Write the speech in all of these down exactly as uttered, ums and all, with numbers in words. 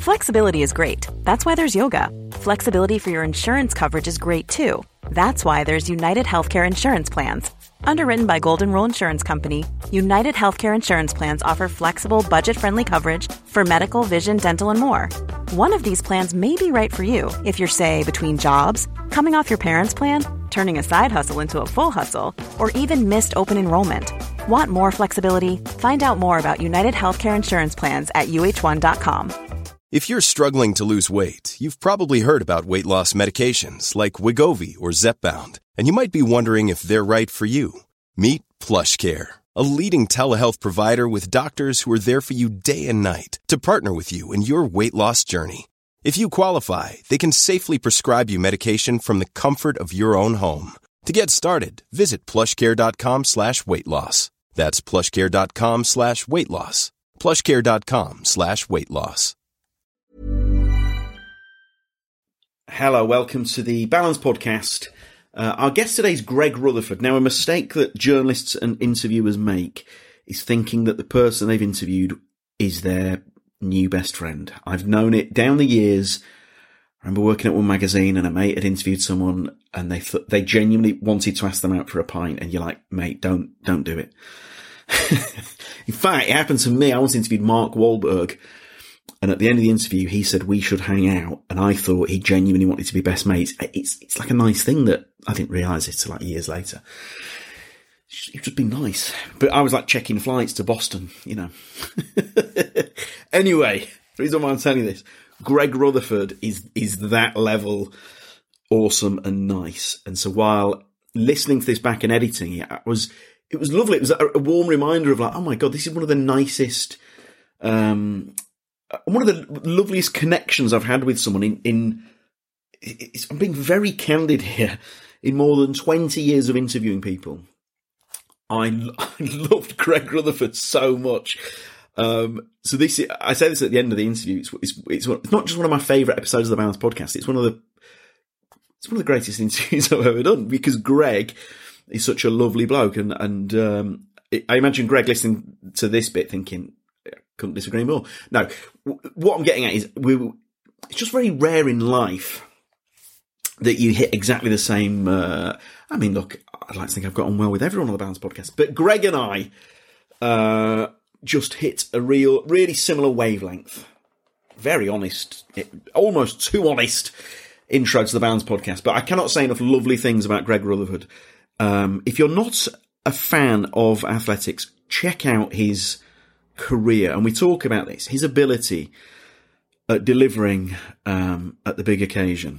Flexibility is great. That's why there's yoga. Flexibility for your insurance coverage is great too. That's why there's United Healthcare Insurance Plans. Underwritten by Golden Rule Insurance Company, United Healthcare Insurance Plans offer flexible, budget-friendly coverage for medical, vision, dental, and more. One of these plans may be right for you if you're, say, between jobs, coming off your parents' plan, turning a side hustle into a full hustle, or even missed open enrollment. Want more flexibility? Find out more about United Healthcare Insurance Plans at U H one dot com. If you're struggling to lose weight, you've probably heard about weight loss medications like Wegovy or Zepbound, and you might be wondering if they're right for you. Meet PlushCare, a leading telehealth provider with doctors who are there for you day and night to partner with you in your weight loss journey. If you qualify, they can safely prescribe you medication from the comfort of your own home. To get started, visit plushcare.com slash weight loss. That's plushcare.com slash weight loss. plushcare.com slash weight loss. Hello, welcome to the Balance Podcast. Uh, our guest today is Greg Rutherford. Now, a mistake that journalists and interviewers make is thinking that the person they've interviewed is their new best friend. I've known it down the years. I remember working at one magazine and a mate had interviewed someone and they th- they genuinely wanted to ask them out for a pint, and you're like, mate, don't don't do it. In fact, it happened to me. I once interviewed Mark Wahlberg, and at the end of the interview, he said we should hang out, and I thought he genuinely wanted to be best mates. It's it's like a nice thing that I didn't realise it till like years later. It would just be nice. But I was like checking flights to Boston, you know. Anyway, the reason why I'm telling you this, Greg Rutherford is is that level awesome and nice. And so while listening to this back and editing it, it was it was lovely. It was a, a warm reminder of like, oh my God, this is one of the nicest, um, one of the loveliest connections I've had with someone in, in it's, I'm being very candid here, in more than twenty years of interviewing people. I, I loved Greg Rutherford so much. Um, so this, I say this at the end of the interview. It's, it's, it's, it's not just one of my favourite episodes of the Balance Podcast. It's one of the, it's one of the greatest interviews I've ever done, because Greg is such a lovely bloke. And, and, um, it, I imagine Greg listening to this bit thinking, I couldn't disagree more. No, w- what I'm getting at is we, it's just very rare in life that you hit exactly the same, uh, I mean, look, I'd like to think I've got on well with everyone on the Balance Podcast, but Greg and I, uh, just hit a real, really similar wavelength. Very honest, it, almost too honest intro to the Balance Podcast, but I cannot say enough lovely things about Greg Rutherford. Um, if you're not a fan of athletics, check out his career, and we talk about this, his ability at delivering, um, at the big occasion.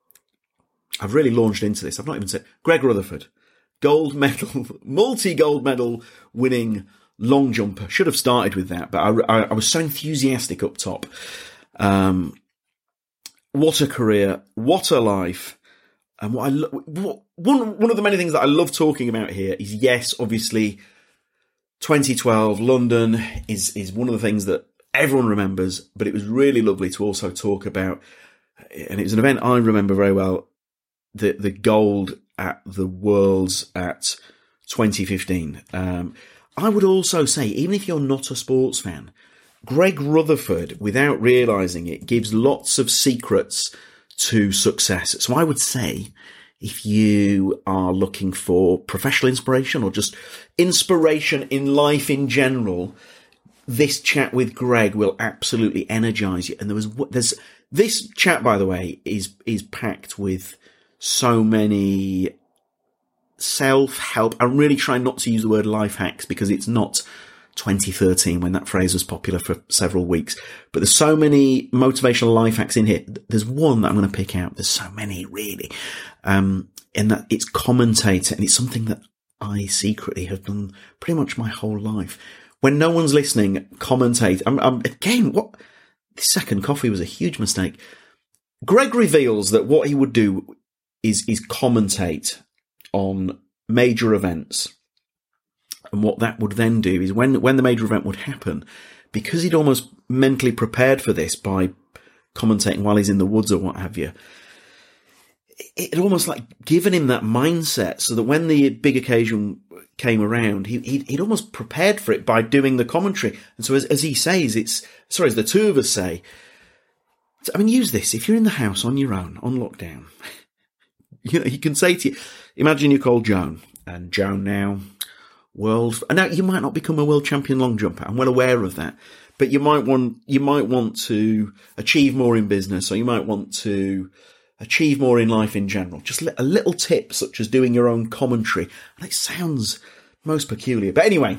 I've really launched into this. I've not even said Greg Rutherford, gold medal, multi-gold medal winning long jumper. Should have started with that, but I, I, I was so enthusiastic up top. Um, what a career! What a life! And what I lo- what, one one of the many things that I love talking about here is, yes, obviously, twenty twelve London is is one of the things that everyone remembers. But it was really lovely to also talk about, and it was an event I remember very well. The the gold at the Worlds at twenty fifteen. Um, I would also say, even if you're not a sports fan, Greg Rutherford, without realising it, gives lots of secrets to success. So I would say, if you are looking for professional inspiration or just inspiration in life in general, this chat with Greg will absolutely energise you. And there was there's this chat, by the way, is is packed with so many self-help. I'm really trying not to use the word life hacks because it's not twenty thirteen when that phrase was popular for several weeks. But there's so many motivational life hacks in here. There's one that I'm going to pick out. There's so many, really. Um, and that it's commentator, and it's something that I secretly have done pretty much my whole life. When no one's listening, commentate. I'm, I'm again, what? This second coffee was a huge mistake. Greg reveals that what he would do is is commentate on major events. And what that would then do is when, when the major event would happen, because he'd almost mentally prepared for this by commentating while he's in the woods or what have you, it had almost like given him that mindset so that when the big occasion came around, he, he'd, he'd almost prepared for it by doing the commentary. And so as, as he says, it's, sorry, as the two of us say, I mean, use this. If you're in the house on your own, on lockdown, you know, you can say to you, imagine you call Joan, and Joan now, world, and now you might not become a world champion long jumper. I'm well aware of that. But you might want, you might want to achieve more in business, or you might want to achieve more in life in general. Just a little tip, such as doing your own commentary. And it sounds most peculiar. But anyway,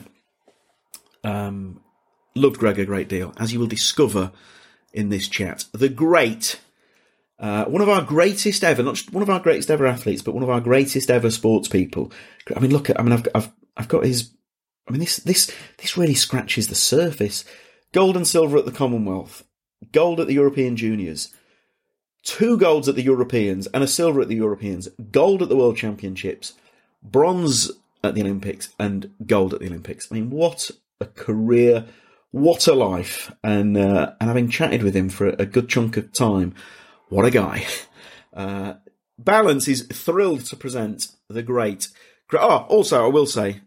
um, loved Greg a great deal, as you will discover in this chat. The great, uh, one of our greatest ever, not just one of our greatest ever athletes, but one of our greatest ever sports people. I mean, look at, I mean, I've, I've, I've got his, I mean, this, this, this really scratches the surface. Gold and silver at the Commonwealth, gold at the European Juniors, two golds at the Europeans and a silver at the Europeans, gold at the World Championships, bronze at the Olympics and gold at the Olympics. I mean, what a career, what a life. And uh, and having chatted with him for a good chunk of time, what a guy. Uh, Balance is thrilled to present the great... Oh, also, I will say,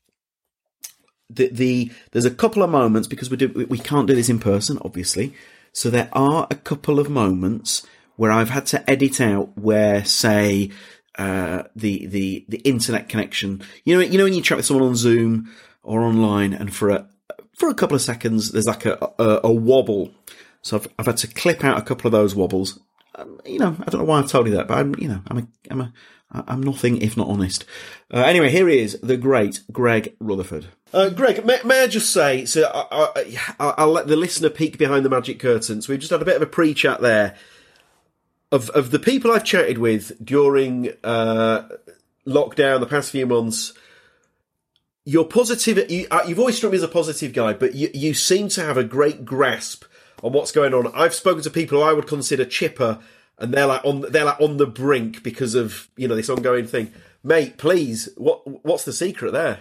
The, the there's a couple of moments, because we do we can't do this in person, obviously. So there are a couple of moments where I've had to edit out where, say, uh, the the the internet connection. You know, you know when you chat with someone on Zoom or online, and for a for a couple of seconds there's like a a, a wobble. So I've I've had to clip out a couple of those wobbles. Um, you know, I don't know why I've told you that, but I'm you know I'm a I'm a I'm nothing if not honest. Uh, anyway, here he is, the great Greg Rutherford. Uh, Greg, may, may I just say, so I, I, I'll let the listener peek behind the magic curtains. We've just had a bit of a pre-chat there of of the people I've chatted with during uh, lockdown the past few months. You're positive. You, uh, you've always struck me as a positive guy, but you, you seem to have a great grasp on what's going on. I've spoken to people who I would consider chipper, and they're like on they're like on the brink because of, you know, this ongoing thing. Mate, please, what what's the secret there?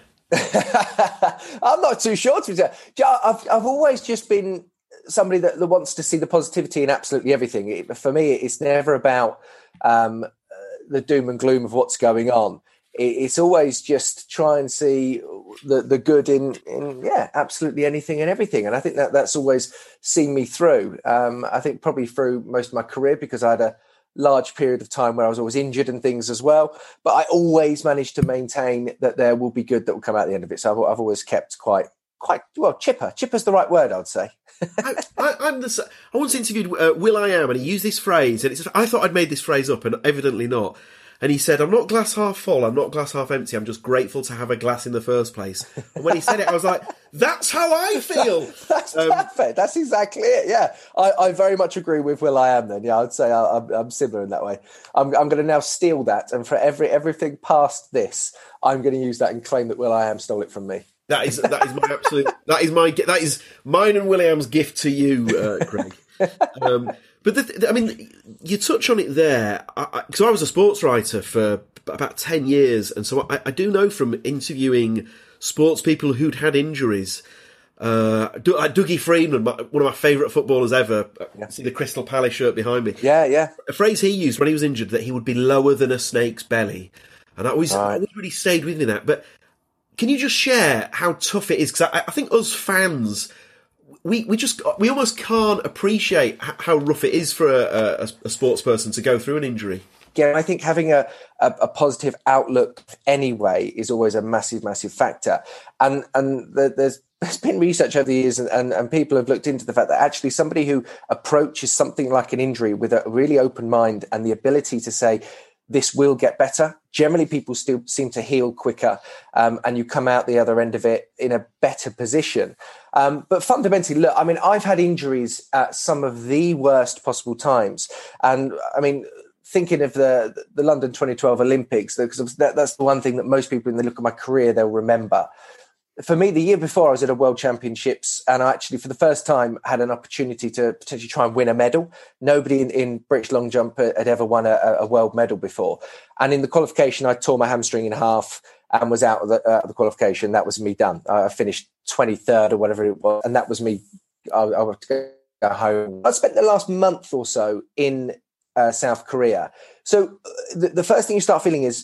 I'm not too sure, to be fair. I've I've always just been somebody that, that wants to see the positivity in absolutely everything. It, for me, it's never about um, the doom and gloom of what's going on. It, it's always just try and see the the good in, in yeah, absolutely anything and everything. And I think that that's always seen me through. Um, I think probably through most of my career, because I had a large period of time where I was always injured and things as well, but I always managed to maintain that there will be good that will come out at the end of it. So I've, I've always kept quite, quite well, chipper. Chipper's the right word, I'd say. I, I, I'm the. I once interviewed uh, Will I Am, and he used this phrase, and it's, I thought I'd made this phrase up, and evidently not. And he said, "I'm not glass half full. I'm not glass half empty. I'm just grateful to have a glass in the first place." And when he said it, I was like, "That's how I feel." That's um, perfect. That's exactly it. Yeah, I, I very much agree with Will I Am. Then, yeah, I'd say I, I'm, I'm similar in that way. I'm, I'm going to now steal that, and for every everything past this, I'm going to use that and claim that Will I Am stole it from me. That is that is my absolute. That is my. That is mine and William's gift to you, uh, Craig. Um, But, the, the, I mean, you touch on it there, because I, I, I was a sports writer for about ten years, and so I, I do know from interviewing sports people who'd had injuries, uh, like Dougie Freeman, one of my favourite footballers ever, yeah. See the Crystal Palace shirt behind me. Yeah, yeah. A phrase he used when he was injured, that he would be lower than a snake's belly. And I always, right. I always really stayed with me that. But can you just share how tough it is? Because I, I think us fans... We we just we almost can't appreciate how rough it is for a, a, a sports person to go through an injury. Yeah, I think having a, a, a positive outlook anyway is always a massive, massive factor. And and the, there's there's been research over the years, and, and, and people have looked into the fact that actually somebody who approaches something like an injury with a really open mind and the ability to say, this will get better. Generally, people still seem to heal quicker, um, and you come out the other end of it in a better position. Um, but fundamentally, look, I mean, I've had injuries at some of the worst possible times. And I mean, thinking of the the London twenty twelve Olympics, because that, that's the one thing that most people, when they look at my career, they'll remember. For me, the year before, I was at a World Championships, and I actually, for the first time, had an opportunity to potentially try and win a medal. Nobody in, in British long jump had ever won a, a world medal before. And in the qualification, I tore my hamstring in half and was out of the, uh, the qualification. That was me done. I finished twenty-third or whatever it was, and that was me. I, I would go home. I spent the last month or so in uh, South Korea. So the, the first thing you start feeling is,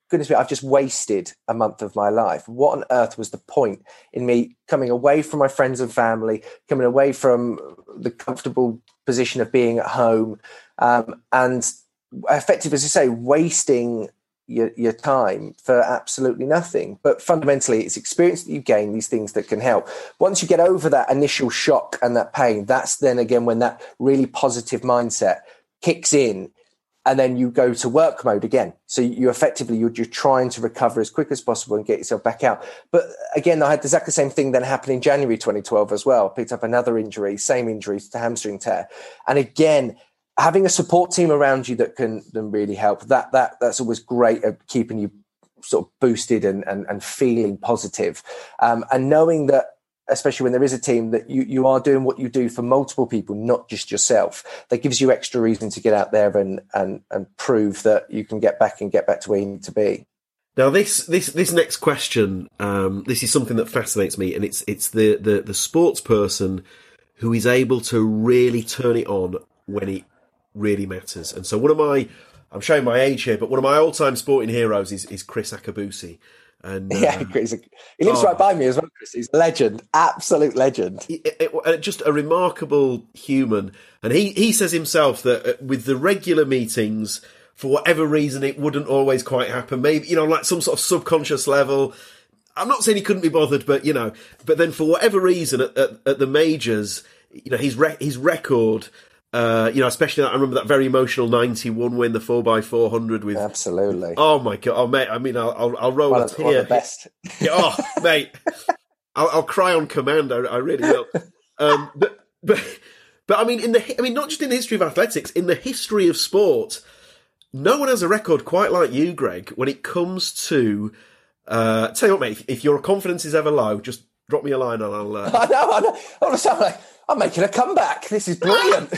goodness me, I've just wasted a month of my life. What on earth was the point in me coming away from my friends and family, coming away from the comfortable position of being at home, um, and effectively, as you say, wasting your, your time for absolutely nothing. But fundamentally, it's experience that you gain, these things that can help. Once you get over that initial shock and that pain, that's then again when that really positive mindset kicks in. And then you go to work mode again. So you effectively, you're, you're trying to recover as quick as possible and get yourself back out. But again, I had exactly the same thing then happen in January twenty twelve as well. Picked up another injury, same injury to hamstring tear. And again, having a support team around you that can, can really help, that that that's always great at keeping you sort of boosted and, and, and feeling positive. Um, and knowing that, especially when there is a team, that you, you are doing what you do for multiple people, not just yourself. That gives you extra reason to get out there and and and prove that you can get back and get back to where you need to be. Now, this this this next question, um, this is something that fascinates me, and it's it's the the the sports person who is able to really turn it on when it really matters. And so, one of my, I'm showing my age here, but one of my all-time sporting heroes is is Chris Akabusi. And, um, yeah, Chris, he lives oh, right by me as well, Chris. He's a legend, absolute legend. It, it, it, just a remarkable human. And he, he says himself that with the regular meetings, for whatever reason, it wouldn't always quite happen. Maybe, you know, like some sort of subconscious level. I'm not saying he couldn't be bothered, but, you know, but then for whatever reason at, at, at the majors, you know, his, re- his record... Uh, you know, especially I remember that very emotional ninety-one win, the four by four hundred with absolutely. Oh my god! Oh mate, I mean, I'll I'll, I'll roll one a of, tear. One of the best. Yeah, oh mate, I'll, I'll cry on command. I, I really will. Um, but but but I mean, in the I mean, not just in the history of athletics, in the history of sport, no one has a record quite like you, Greg. When it comes to, uh, tell you what, mate, if, if your confidence is ever low, just drop me a line and I'll. Uh... I know, I know. All of a sudden, like, I'm making a comeback. This is brilliant.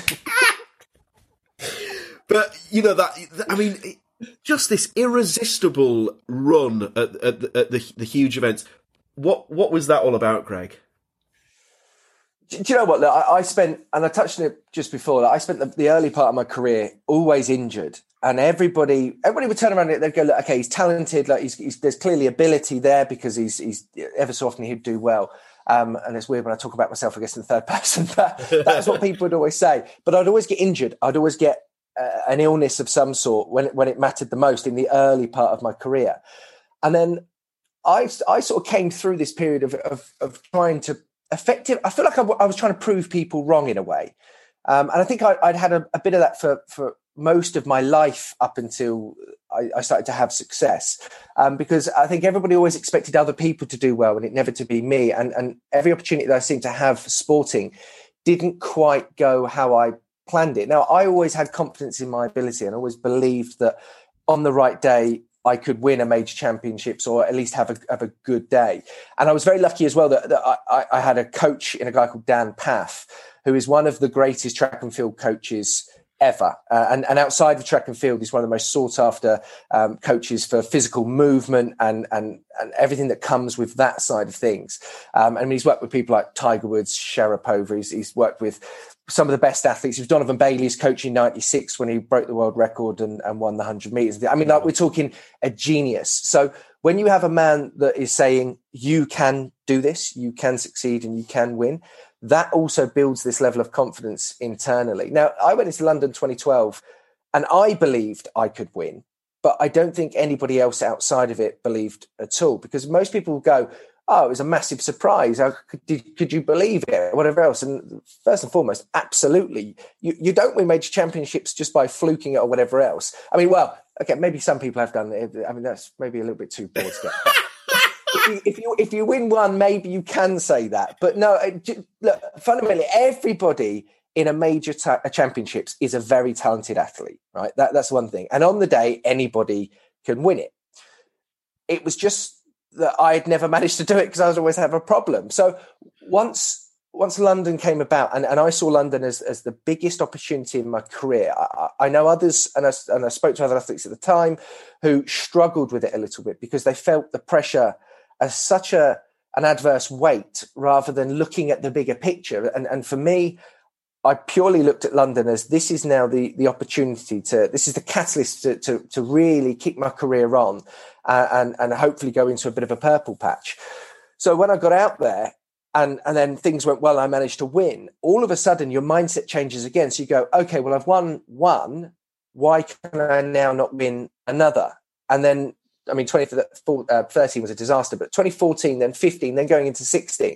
But, you know, that, I mean, just this irresistible run at, at, the, at the, the huge events. What what was that all about, Greg? Do you know what? Look, I, I spent, and I touched on it just before, I spent the, the early part of my career always injured. And everybody everybody would turn around and they'd go, look, okay, he's talented. Like he's, he's, there's clearly ability there because he's, he's ever so often he'd do well. Um, and it's weird when I talk about myself, I guess, in the third person, but that's what people would always say. But I'd always get injured. I'd always get uh, an illness of some sort when, when it mattered the most in the early part of my career. And then I, I sort of came through this period of, of, of trying to effective. I feel like I, I was trying to prove people wrong in a way. Um, and I think I, I'd had a, a bit of that for, for most of my life up until I, I started to have success, um, because I think everybody always expected other people to do well and it never to be me. And, and every opportunity that I seemed to have for sporting didn't quite go how I planned it. Now, I always had confidence in my ability and always believed that on the right day, I could win a major championships or at least have a, have a good day. And I was very lucky as well that, that I, I had a coach in a guy called Dan Paff, who is one of the greatest track and field coaches ever. Uh, and, and outside of track and field, he's one of the most sought after um, coaches for physical movement and, and, and everything that comes with that side of things. Um, I mean, he's worked with people like Tiger Woods, Sharapova. He's, he's worked with some of the best athletes. He was Donovan Bailey's coach in ninety-six when he broke the world record and, and won the one hundred meters. I mean, like, we're talking a genius. So when you have a man that is saying, you can do this, you can succeed and you can win, that also builds this level of confidence internally. Now, I went into London twenty twelve and I believed I could win, but I don't think anybody else outside of it believed at all, because most people go, oh, it was a massive surprise. How could, did, could you believe it? Whatever else. And first and foremost, absolutely. You, you don't win major championships just by fluking it or whatever else. I mean, well, okay, maybe some people have done it. I mean, that's maybe a little bit too broad to get. If you, if you if you win one, maybe you can say that. But no, look, fundamentally, everybody in a major ta- championships is a very talented athlete, right? That, that's one thing. And on the day, anybody can win it. It was just that I had never managed to do it because I was always have a problem. So once once London came about, and, and I saw London as, as the biggest opportunity in my career, I, I know others, and I, and I spoke to other athletes at the time who struggled with it a little bit because they felt the pressure as such a an adverse weight rather than looking at the bigger picture. And, and for me, I purely looked at London as this is now the the opportunity to, this is the catalyst to to, to really keep my career on uh, and, and hopefully go into a bit of a purple patch. So when I got out there and, and then things went well, I managed to win, all of a sudden your mindset changes again. So you go, okay, well, I've won one. Why can I now not win another? And then, I mean, twenty thirteen was a disaster, but twenty fourteen, then fifteen, then going into sixteen,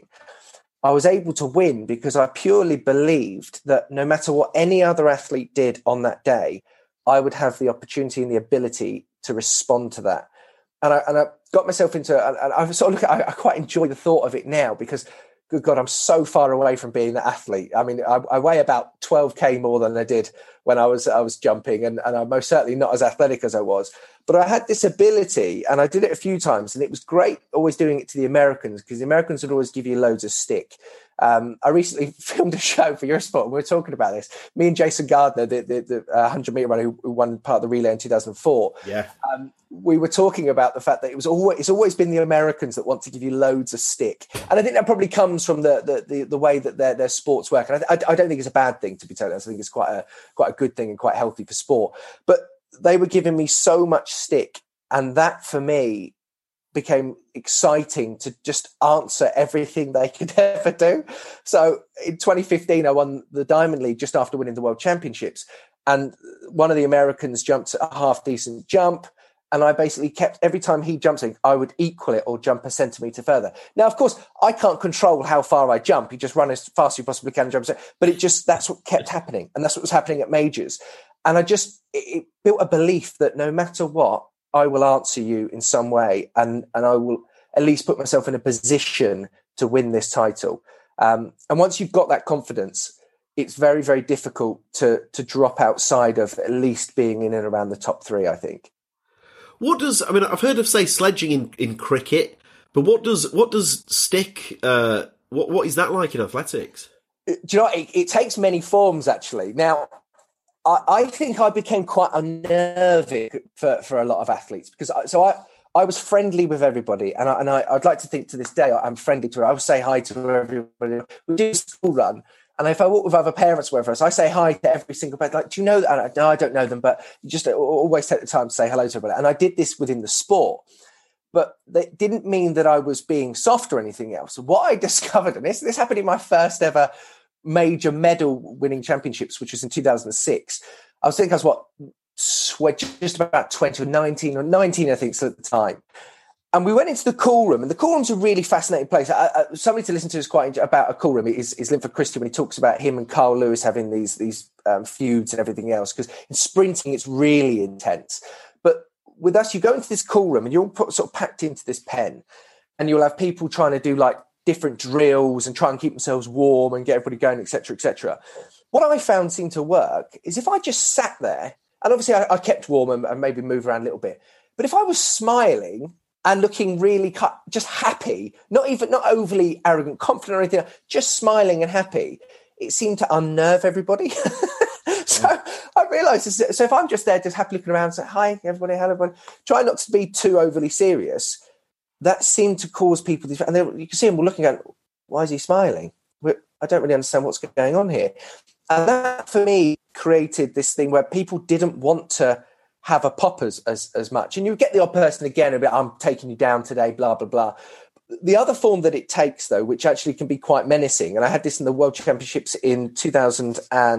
I was able to win because I purely believed that no matter what any other athlete did on that day, I would have the opportunity and the ability to respond to that. And I, and I got myself into, and I sort of look at, I, I quite enjoy the thought of it now because, good God, I'm so far away from being that athlete. I mean, I, I weigh about twelve K more than I did when I was I was jumping, and, and I'm most certainly not as athletic as I was. But I had this ability, and I did it a few times, and it was great always doing it to the Americans, because the Americans would always give you loads of stick. Um, I recently filmed a show for Eurosport, and we were talking about this. Me and Jason Gardner, the, the, the uh, one hundred metre runner who, who won part of the relay in two thousand four, yeah, um, we were talking about the fact that it was always it's always been the Americans that want to give you loads of stick, and I think that probably comes from the the the, the way that their their sports work. And I, I, I don't think it's a bad thing, to be totally honest. I think it's quite a quite a good thing and quite healthy for sport. But they were giving me so much stick, and that for me became exciting to just answer everything they could ever do. So in twenty fifteen, I won the Diamond League just after winning the World Championships. And one of the Americans jumped a half decent jump. And I basically kept, every time he jumped in, I would equal it or jump a centimetre further. Now, of course, I can't control how far I jump. You just run as fast as you possibly can and jump. But it just, that's what kept happening. And that's what was happening at majors. And I just, it, it built a belief that no matter what, I will answer you in some way, and, and I will at least put myself in a position to win this title. Um, and once you've got that confidence, it's very, very difficult to to drop outside of at least being in and around the top three, I think. What does, I mean, I've heard of, say, sledging in, in cricket, but what does what does stick, uh, what what is that like in athletics? Do you know, it, it takes many forms, actually. Now, I, I think I became quite unnerving for, for a lot of athletes because I, so I, I was friendly with everybody, and, I, and I, I'd like to think to this day I'm friendly to her. I would say hi to everybody. We do a school run, and if I walk with other parents, wherever else, I say hi to every single person. Like, do you know that? I, no, I don't know them, but you just always take the time to say hello to everybody. And I did this within the sport, but that didn't mean that I was being soft or anything else. What I discovered, and this this happened in my first ever major medal winning championships, which was in two thousand six. I was thinking I was what, just about twenty or nineteen or nineteen, I think, so at the time. And we went into the cool room, and the cool room's a really fascinating place. I, I, somebody to listen to is quite about a cool room is, is Linford Christie, when he talks about him and Carl Lewis having these, these um, feuds and everything else, because in sprinting, it's really intense. But with us, you go into this cool room and you're put, sort of packed into this pen, and you'll have people trying to do like different drills and try and keep themselves warm and get everybody going, et cetera, et cetera. What I found seemed to work is if I just sat there, and obviously I, I kept warm and, and maybe move around a little bit, but if I was smiling and looking really cut, just happy, not even not overly arrogant, confident or anything, just smiling and happy, it seemed to unnerve everybody. So I realised, so if I'm just there, just happy looking around, say hi everybody, hello everybody, try not to be too overly serious. That seemed to cause people to, and they, you can see them all looking at, why is he smiling? We're, I don't really understand what's going on here. And that for me created this thing where people didn't want to have a pop as, as, as much. And you get the odd person again, a bit, I'm taking you down today, blah, blah, blah. The other form that it takes, though, which actually can be quite menacing, and I had this in the World Championships in two thousand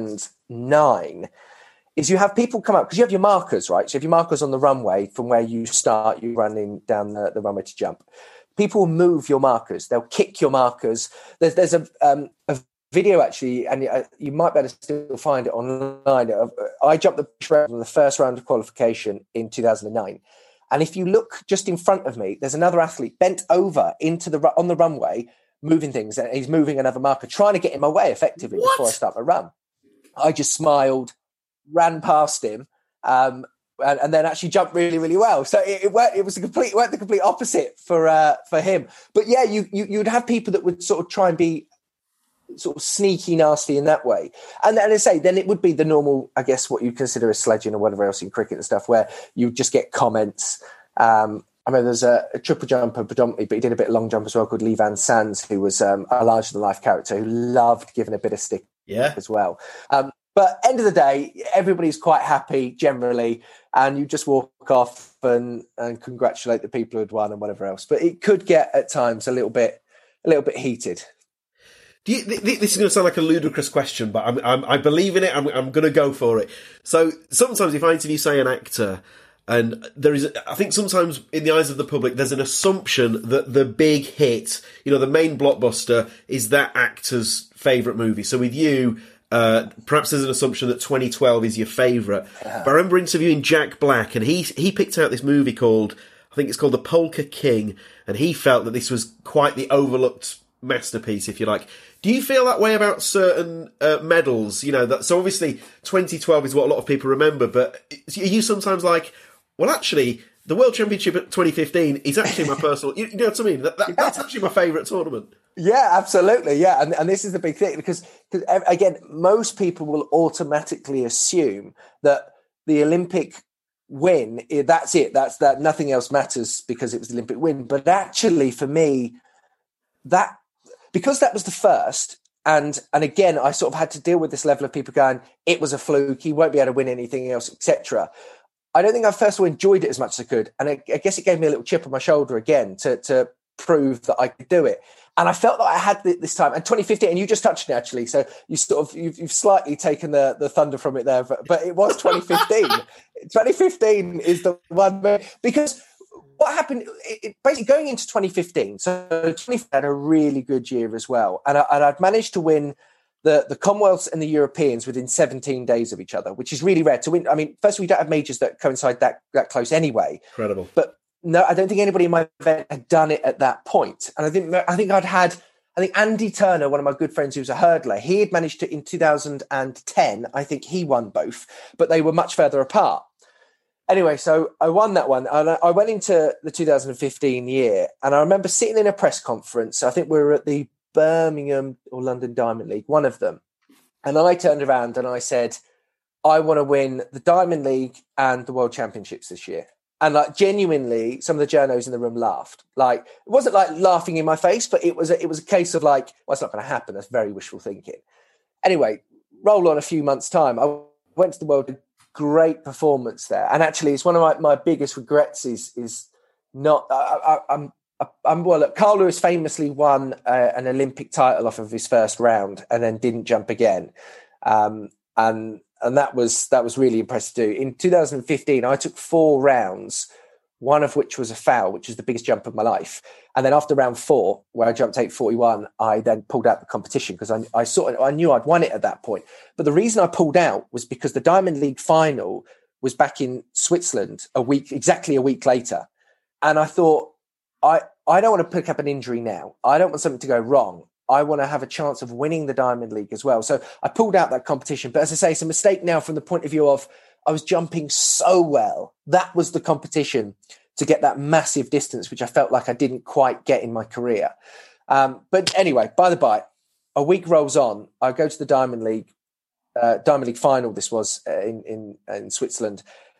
nine, is you have people come up, because you have your markers, right? So you have your markers on the runway from where you start, you're running down the, the runway to jump. People will move your markers. They'll kick your markers. There's, there's a, um, a video, actually, and you might be able to still find it online. I jumped the shred on the first round of qualification in two thousand nine. And if you look just in front of me, there's another athlete bent over into the on the runway, moving things, and he's moving another marker, trying to get in my way effectively what? before I start my run. I just smiled, ran past him, um, and, and then actually jumped really, really well. So it, it worked. It was the complete, it worked the complete opposite for uh, for him. But yeah, you you you'd have people that would sort of try and be sort of sneaky, nasty in that way. And then I say, then it would be the normal, I guess, what you consider as sledging or whatever else in cricket and stuff, where you just get comments. Um, I mean, there's a, a triple jumper predominantly, but he did a bit of long jump as well, called Lee Van Sands, who was um, a larger-than-life character who loved giving a bit of stick Yeah. As well. Um, but end of the day, everybody's quite happy generally, and you just walk off and, and congratulate the people who'd won and whatever else. But it could get at times a little bit, a little bit heated. Do you, th- this is going to sound like a ludicrous question, but I'm, I'm, I believe in it. I'm, I'm going to go for it. So sometimes if I interview, say, an actor, and there is, I think sometimes in the eyes of the public, there's an assumption that the big hit, you know, the main blockbuster is that actor's favourite movie. So with you, uh, perhaps there's an assumption that twenty twelve is your favourite. Yeah. But I remember interviewing Jack Black, and he he picked out this movie called, I think it's called The Polka King, and he felt that this was quite the overlooked masterpiece, if you like. Do you feel that way about certain uh, medals? You know, that, so obviously twenty twelve is what a lot of people remember, but are you sometimes like, well, actually, the World Championship at twenty fifteen is actually my personal, you, you know what I mean? That, that, yeah. That's actually my favourite tournament. Yeah, absolutely. Yeah. And, and this is the big thing, because, because, again, most people will automatically assume that the Olympic win, that's it. That's that. Nothing else matters because it was the Olympic win. But actually, for me, that, because that was the first, and and again, I sort of had to deal with this level of people going, it was a fluke, he won't be able to win anything else, et cetera. I don't think I first of all enjoyed it as much as I could. And I, I guess it gave me a little chip on my shoulder again to, to prove that I could do it. And I felt that I had this time. And twenty fifteen, and you just touched it actually, so you sort of, you've, you've slightly taken the, the thunder from it there, but, but it was twenty fifteen. twenty fifteen is the one where, because what happened, it, it, basically going into twenty fifteen, so twenty fifteen had a really good year as well. And, I, and I'd managed to win the, the Commonwealths and the Europeans within seventeen days of each other, which is really rare to win. I mean, first of all, we don't have majors that coincide that, that close anyway. Incredible. But no, I don't think anybody in my event had done it at that point. And I think, I think I'd had, I think Andy Turner, one of my good friends who's a hurdler, he had managed to, in two thousand ten, I think he won both, but they were much further apart. Anyway, so I won that one, and I went into the two thousand fifteen year, and I remember sitting in a press conference. I think we were at the Birmingham or London Diamond League, one of them. And I turned around and I said, I want to win the Diamond League and the World Championships this year. And like genuinely, some of the journos in the room laughed. Like, it wasn't like laughing in my face, but it was a, it was a case of like, well, it's not going to happen. That's very wishful thinking. Anyway, roll on a few months' time. I went to the World, great performance there. And actually, it's one of my, my biggest regrets is is not. I, I, I'm I'm well. Look, Carl Lewis famously won uh, an Olympic title off of his first round and then didn't jump again. Um, and and that was that was really impressive to do. In two thousand fifteen, I took four rounds, one of which was a foul, which is the biggest jump of my life. And then after round four, where I jumped eight forty-one, I then pulled out the competition because I, I sort of I knew I'd won it at that point. But the reason I pulled out was because the Diamond League final was back in Switzerland a week, exactly a week later. And I thought, I, I don't want to pick up an injury now. I don't want something to go wrong. I want to have a chance of winning the Diamond League as well. So I pulled out that competition. But as I say, it's a mistake now from the point of view of I was jumping so well. That was the competition to get that massive distance, which I felt like I didn't quite get in my career. Um, but anyway, by the by, a week rolls on. I go to the Diamond League, uh, Diamond League final. This was uh, in, in, in Switzerland.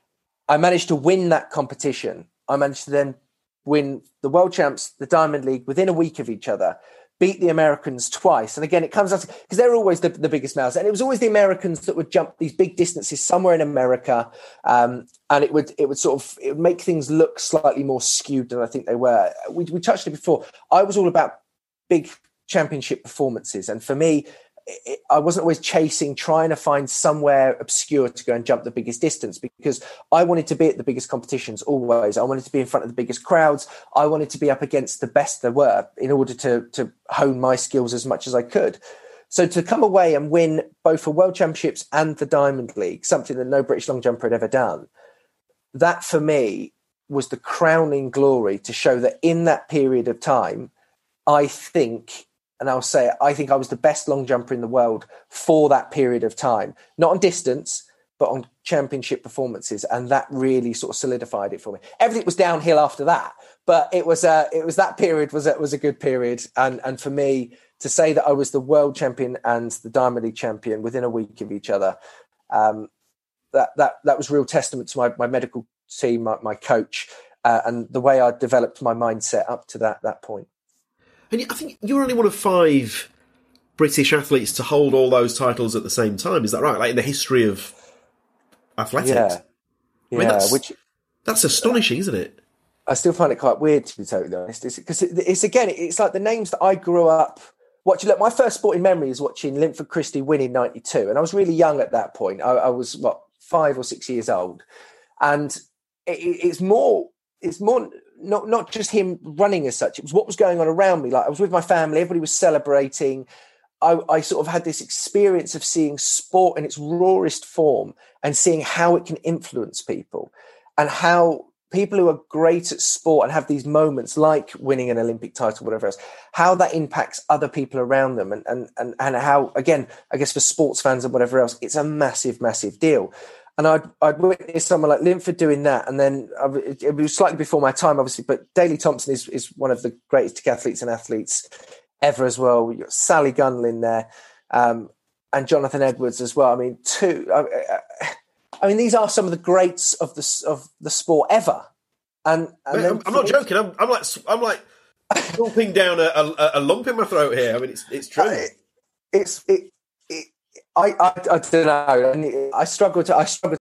I managed to win that competition. I managed to then win the World Champs, the Diamond League within a week of each other, beat the Americans twice. And again, it comes out because they're always the, the biggest males. And it was always the Americans that would jump these big distances somewhere in America. Um, and it would it would sort of it would make things look slightly more skewed than I think they were. We, we touched it before. I was all about big championship performances. And for me, it, I wasn't always chasing, trying to find somewhere obscure to go and jump the biggest distance because I wanted to be at the biggest competitions always. I wanted to be in front of the biggest crowds. I wanted to be up against the best there were in order to, to hone my skills as much as I could. So to come away and win both the World Championships and the Diamond League, something that no British long jumper had ever done, that for me was the crowning glory to show that in that period of time, I think... And I'll say, I think I was the best long jumper in the world for that period of time, not on distance, but on championship performances. And that really sort of solidified it for me. Everything was downhill after that, but it was uh, it was that period was, was a good period. And, and for me to say that I was the world champion and the Diamond League champion within a week of each other, um, that, that, that was real testament to my, my medical team, my, my coach, uh, and the way I developed my mindset up to that, that point. And I think you're only one of five British athletes to hold all those titles at the same time. Is that right? Like in the history of athletics? Yeah, yeah. I mean, that's, which that's astonishing, isn't it? I still find it quite weird, to be totally honest. Because it's, it's, it's, again, it's like the names that I grew up watching. Look, my first sporting memory is watching Linford Christie win in ninety-two. And I was really young at that point. I, I was, what, five or six years old. And it, it's more, it's more not, not just him running as such. It was what was going on around me. Like I was with my family, everybody was celebrating. I, I sort of had this experience of seeing sport in its rawest form and seeing how it can influence people and how people who are great at sport and have these moments like winning an Olympic title, whatever else, how that impacts other people around them. And, and, and, and how, again, I guess for sports fans and whatever else, it's a massive, massive deal. And I'd, I'd witness someone like Linford doing that. And then I, it was slightly before my time, obviously, but Daley Thompson is, is one of the greatest decathletes and athletes ever as well. You've got Sally Gunlin there, um, and Jonathan Edwards as well. I mean, two. I, I mean, these are some of the greats of the of the sport ever. And, and Man, I'm, I'm not joking. I'm, I'm like I'm like gulping down a, a, a lump in my throat here. I mean, it's it's true. Uh, it, it's it, it. I, I I don't know. And I struggle to. I struggle.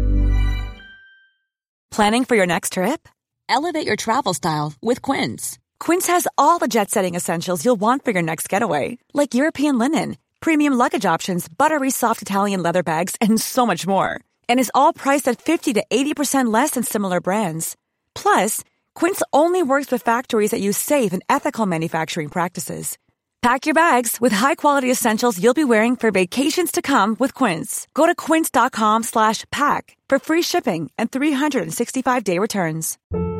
Planning for your next trip? Elevate your travel style with Quince. Quince has all the jet-setting essentials you'll want for your next getaway, like European linen, premium luggage options, buttery soft Italian leather bags, and so much more. And is all priced at fifty to eighty percent less than similar brands. Plus, Quince only works with factories that use safe and ethical manufacturing practices. Pack your bags with high-quality essentials you'll be wearing for vacations to come with Quince. Go to quince.com slash pack for free shipping and three sixty-five day returns.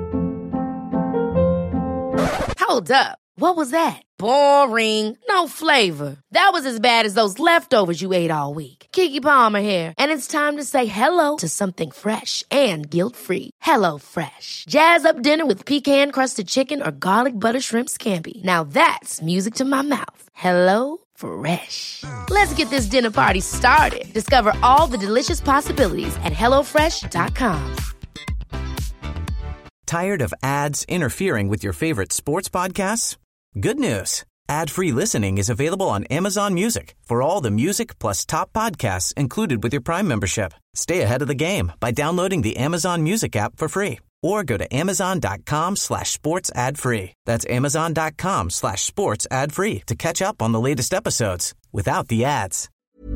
Hold up. What was that? Boring. No flavor. That was as bad as those leftovers you ate all week. Keke Palmer here. And it's time to say hello to something fresh and guilt-free. Hello Fresh. Jazz up dinner with pecan-crusted chicken or garlic butter shrimp scampi. Now that's music to my mouth. Hello Fresh. Let's get this dinner party started. Discover all the delicious possibilities at hello fresh dot com. Tired of ads interfering with your favorite sports podcasts? Good news. Ad-free listening is available on Amazon Music for all the music plus top podcasts included with your Prime membership. Stay ahead of the game by downloading the Amazon Music app for free or go to amazon.com slash sports ad free. That's amazon.com slash sports ad free to catch up on the latest episodes without the ads.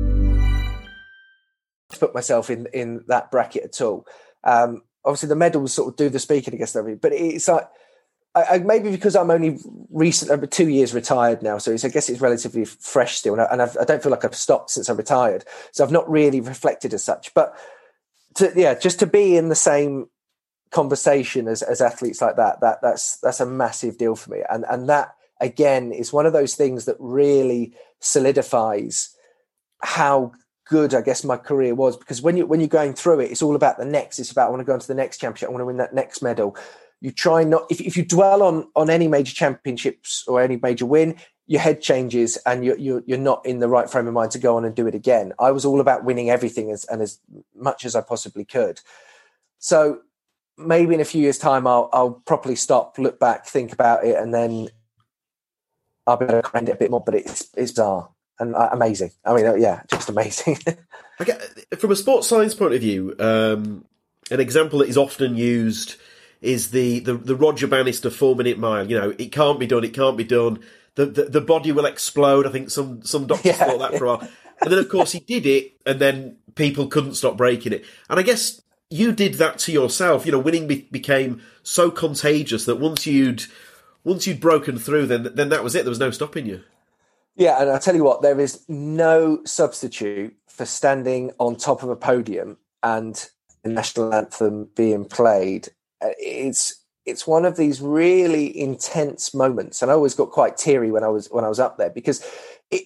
Put myself in, in that bracket at all. Um, Obviously, the medals sort of do the speaking against everything, but it's like I, I, maybe because I'm only recent, I'm two years retired now, so it's, I guess it's relatively fresh still, and, I, and I've, I don't feel like I've stopped since I retired, so I've not really reflected as such. But to, yeah, just to be in the same conversation as, as athletes like that, that that's that's a massive deal for me, and and that again is one of those things that really solidifies how good, I guess, my career was, because when you when you're going through it, it's all about the next. It's about I want to go into the next championship. I want to win that next medal. You try not if if you dwell on on any major championships or any major win, your head changes and you're you're you're not in the right frame of mind to go on and do it again. I was all about winning everything as and as much as I possibly could. So maybe in a few years' time, I'll I'll properly stop, look back, think about it, and then I'll be able to grind it a bit more. But it's it's bizarre. And uh, amazing. I mean, yeah, just amazing. Okay. From a sports science point of view, um, an example that is often used is the, the, the Roger Bannister four-minute mile. You know, it can't be done, it can't be done. The the, the body will explode. I think some, some doctors yeah, thought that for a while. And then, of course, he did it, and then people couldn't stop breaking it. And I guess you did that to yourself. You know, winning be- became so contagious that once you'd once you'd broken through, then then that was it. There was no stopping you. Yeah, and I'll tell you what, there is no substitute for standing on top of a podium and the national anthem being played. It's it's one of these really intense moments, and I always got quite teary when I was when I was up there, because it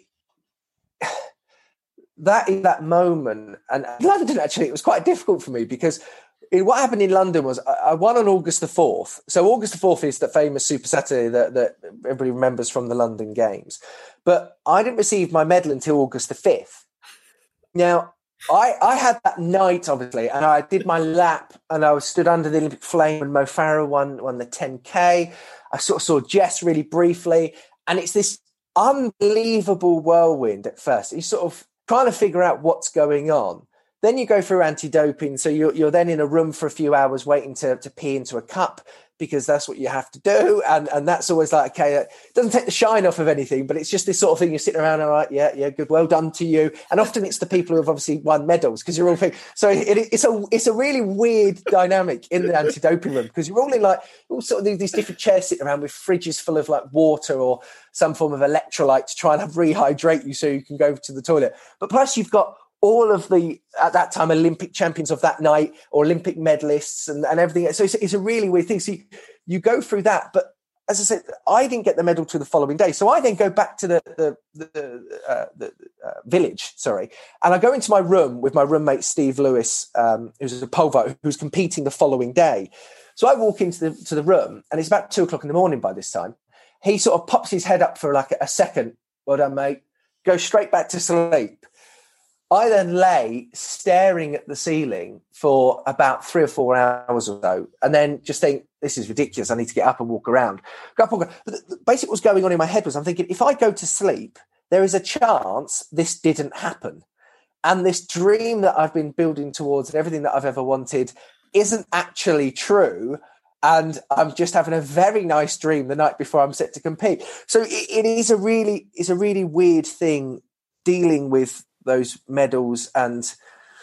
that is that moment. And London, actually, it was quite difficult for me, because it, what happened in London was I, I won on August the fourth. So August the fourth is the famous Super Saturday that, that everybody remembers from the London Games. But I didn't receive my medal until August the fifth. Now, I, I had that night, obviously, and I did my lap, and I was stood under the Olympic flame when Mo Farah won, won the ten K. I sort of saw Jess really briefly, and it's this unbelievable whirlwind at first. You're sort of trying to figure out what's going on. Then you go through anti-doping. So you're, you're then in a room for a few hours waiting to, to pee into a cup because that's what you have to do. And and that's always like, okay, it doesn't take the shine off of anything, but it's just this sort of thing. You're sitting around and like, yeah, yeah, good, well done to you. And often it's the people who have obviously won medals because you're all thinking, so it, it's a it's a really weird dynamic in the anti-doping room because you're all in like all sort of these different chairs sitting around with fridges full of like water or some form of electrolyte to try and rehydrate you so you can go to the toilet. But plus you've got all of the, at that time, Olympic champions of that night or Olympic medalists and, and everything. So it's, it's a really weird thing. So you, you go through that. But as I said, I didn't get the medal till the following day. So I then go back to the, the, the, uh, the uh, village, sorry. And I go into my room with my roommate, Steve Lewis, um, who's a pole vaulter, who's competing the following day. So I walk into the, to the room and it's about two o'clock in the morning by this time. He sort of pops his head up for like a second. Well done, mate. Go straight back to sleep. I then lay staring at the ceiling for about three or four hours or so, and then just think, this is ridiculous. I need to get up and walk around. Go up and walk around. But basically what's going on in my head was I'm thinking, if I go to sleep, there is a chance this didn't happen. And this dream that I've been building towards and everything that I've ever wanted isn't actually true. And I'm just having a very nice dream the night before I'm set to compete. So it, it is a really, it's a really weird thing dealing with those medals and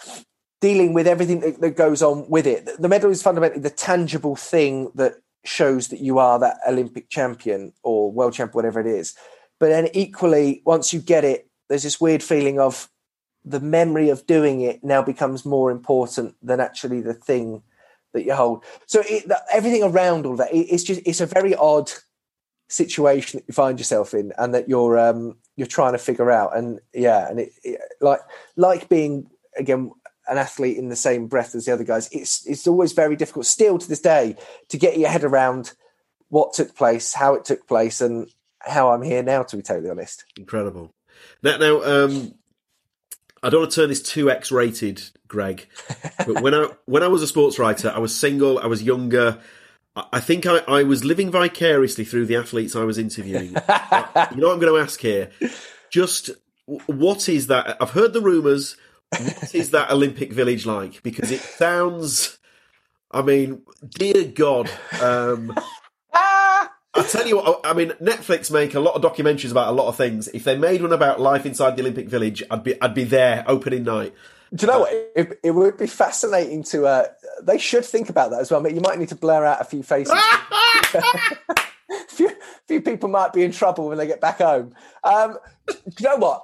dealing with everything that, that goes on with it. The medal is fundamentally the tangible thing that shows that you are that Olympic champion or world champion, whatever it is. But then equally, once you get it, there's this weird feeling of the memory of doing it now becomes more important than actually the thing that you hold. So it, the, everything around all that, it, it's just, it's a very odd situation that you find yourself in and that you're um you're trying to figure out. And yeah, and it, it like like being again an athlete in the same breath as the other guys, it's it's always very difficult still to this day to get your head around what took place, how it took place, and how I'm here now, to be totally honest. Incredible. Now, now um I don't want to turn this too X-rated, Greg, but when I when I was a sports writer, I was single, I was younger. I think I, I was living vicariously through the athletes I was interviewing. You know what I'm going to ask here? Just what is that? I've heard the rumours. What is that Olympic Village like? Because it sounds, I mean, dear God. Um, I tell you what, I mean, Netflix make a lot of documentaries about a lot of things. If they made one about life inside the Olympic Village, I'd be I'd be there opening night. Do you know what? It, it would be fascinating to. Uh, they should think about that as well. I mean, you might need to blur out a few faces. a few, few people might be in trouble when they get back home. Um, do you know what?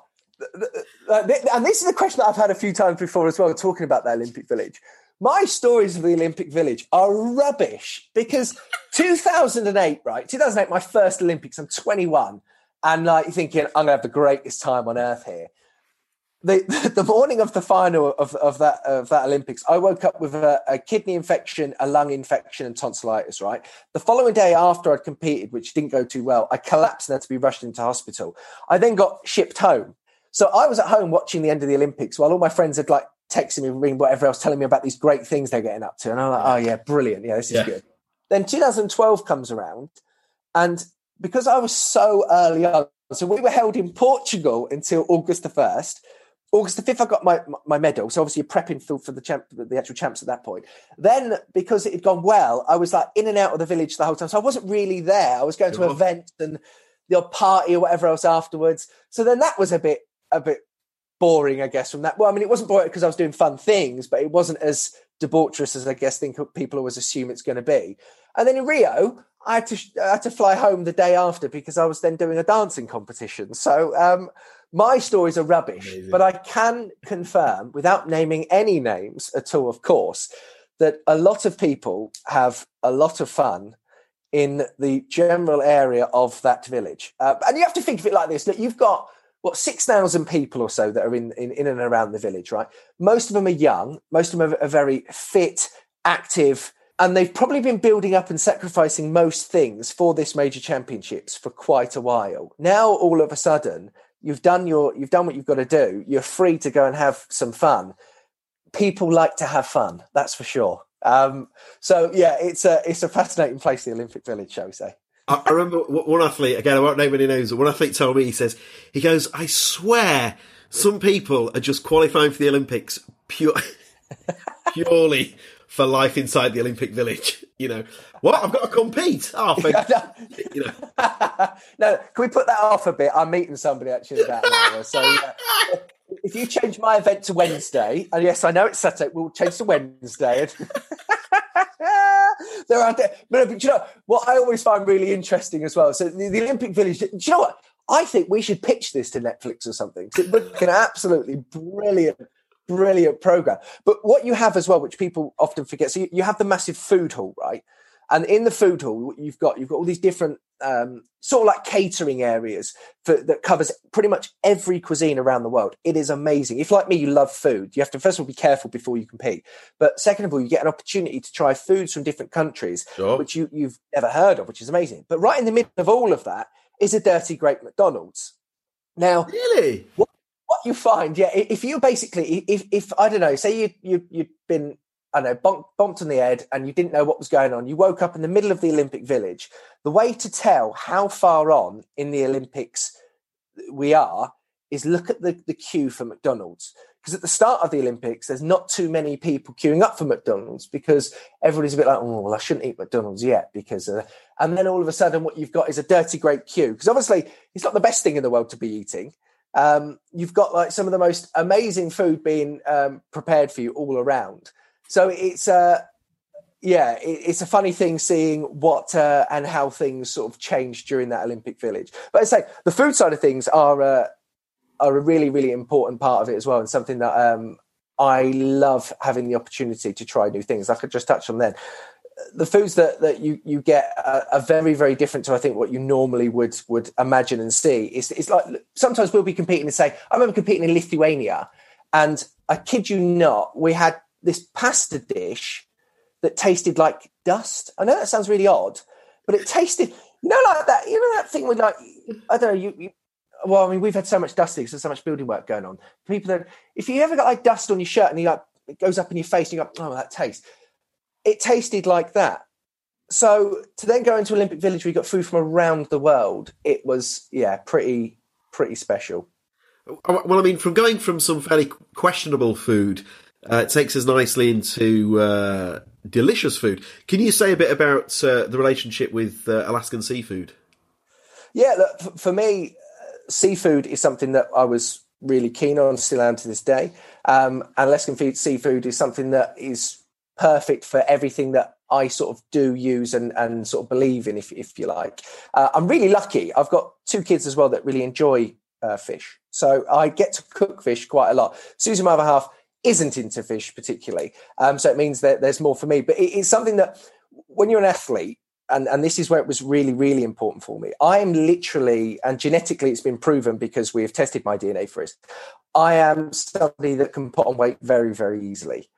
And this is a question that I've had a few times before as well, talking about the Olympic Village. My stories of the Olympic Village are rubbish because two thousand eight, right? two thousand eight, my first Olympics. I'm twenty-one, and like you're thinking, I'm going to have the greatest time on earth here. The, the morning of the final of, of that of that Olympics, I woke up with a, a kidney infection, a lung infection, and tonsillitis. Right, the following day after I'd competed, which didn't go too well, I collapsed and had to be rushed into hospital. I then got shipped home, so I was at home watching the end of the Olympics while all my friends had like texting me, ringing, whatever else, telling me about these great things they're getting up to, and I'm like, oh yeah, brilliant, yeah, this is yeah. good. Then two thousand twelve comes around, and because I was so early on, so we were held in Portugal until August the first. August the fifth, I got my my medal. So obviously you're prepping for, for the champ, the actual champs at that point. Then, because it had gone well, I was like in and out of the village the whole time. So I wasn't really there. I was going to oh. events and the odd party or whatever else afterwards. So then that was a bit a bit boring, I guess, from that. Well, I mean, it wasn't boring because I was doing fun things, but it wasn't as debaucherous as I guess think people always assume it's going to be. And then in Rio, I had to I had to fly home the day after because I was then doing a dancing competition. So um, my stories are rubbish, Amazing. But I can confirm, without naming any names at all, of course, that a lot of people have a lot of fun in the general area of that village. Uh, and you have to think of it like this, that you've got, what, six thousand people or so that are in, in, in and around the village, right? Most of them are young. Most of them are, are very fit, active, and they've probably been building up and sacrificing most things for this major championships for quite a while. Now, all of a sudden, you've done your, you've done what you've got to do. You're free to go and have some fun. People like to have fun, that's for sure. Um, so yeah, it's a it's a fascinating place, the Olympic Village, shall we say? I, I remember one athlete, again, I won't name any names, but one athlete told me, he says, he goes, I swear some people are just qualifying for the Olympics pure, purely for life inside the Olympic Village. You know, what? I've got to compete. Oh, for, you know. No, can we put that off a bit? I'm meeting somebody actually in about an hour. So uh, if you change my event to Wednesday, and yes, I know it's Saturday, we'll change to Wednesday. There are, but, but you know what I always find really interesting as well. So the, the Olympic Village. Do you know what? I think we should pitch this to Netflix or something. It would be an absolutely brilliant, brilliant program. But what you have as well, which people often forget, so you, you have the massive food hall, right? And in the food hall, you've got you've got all these different um, sort of like catering areas for, that covers pretty much every cuisine around the world. It is amazing. If, like me, you love food, you have to first of all be careful before you compete. But second of all, you get an opportunity to try foods from different countries, sure, which you, you've never heard of, which is amazing. But right in the middle of all of that is a dirty great McDonald's. Now, really, what, what you find, yeah, if you basically, if if I don't know, say you you you've been, I don't know, bumped, bumped on the head and you didn't know what was going on. You woke up in the middle of the Olympic Village. The way to tell how far on in the Olympics we are is look at the, the queue for McDonald's. Because at the start of the Olympics, there's not too many people queuing up for McDonald's because everybody's a bit like, oh, well, I shouldn't eat McDonald's yet. because, uh, And then all of a sudden what you've got is a dirty great queue. Because obviously it's not the best thing in the world to be eating. Um, you've got like some of the most amazing food being um, prepared for you all around. So it's uh, yeah, it, it's a funny thing seeing what uh, and how things sort of changed during that Olympic Village. But I say the food side of things are uh, are a really, really important part of it as well, and something that um, I love having the opportunity to try new things. Like I just touched on then, the foods that, that you you get are, are very, very different to I think what you normally would would imagine and see. It's it's like sometimes we'll be competing and say, I remember competing in Lithuania, and I kid you not, we had this pasta dish that tasted like dust. I know that sounds really odd, but it tasted, you know, like that, you know, that thing with like, I don't know, you, you well, I mean, we've had so much dusting, so so much building work going on. People that, if you ever got like dust on your shirt and you like, it goes up in your face and you go, oh, that taste. It tasted like that. So to then go into Olympic Village, we got food from around the world. It was, yeah, pretty, pretty special. Well, I mean, from going from some fairly questionable food, Uh, it takes us nicely into uh, delicious food. Can you say a bit about uh, the relationship with uh, Alaskan seafood? Yeah, look, f- for me, uh, seafood is something that I was really keen on, still am to this day. Um, and Alaskan feed, seafood is something that is perfect for everything that I sort of do use and, and sort of believe in, if, if you like. Uh, I'm really lucky. I've got two kids as well that really enjoy uh, fish. So I get to cook fish quite a lot. Susan, my other half, isn't into fish particularly. Um, so it means that there's more for me. But it, it's something that when you're an athlete, and, and this is where it was really, really important for me, I am literally, and genetically it's been proven because we have tested my D N A for it, I am somebody that can put on weight very, very easily.